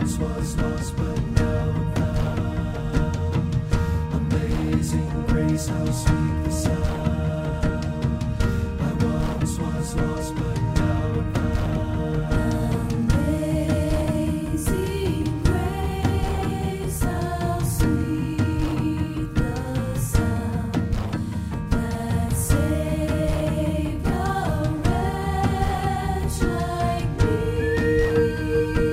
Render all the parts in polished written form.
once was lost but now am found. Amazing grace, how sweet the sound. I once was lost but now am found. Amazing grace, how sweet the sound that saved a wretch like me.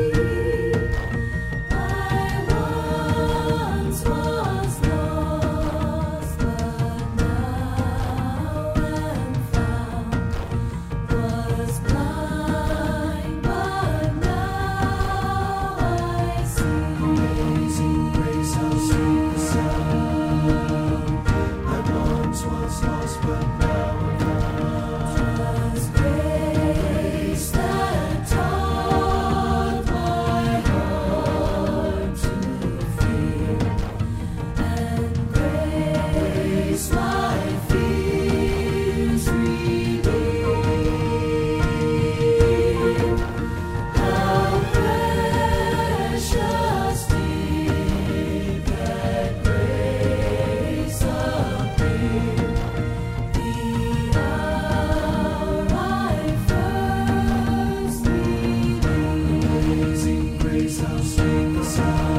I once was lost, but now am found. Was blind, but now I see. Amazing grace, how sweet the sound. I once was lost but now am found. 'Twas grace that taught my heart to fear, and grace my fears relieved. How precious did that grace appear, the hour I first believed. Amazing grace, how sweet the sound.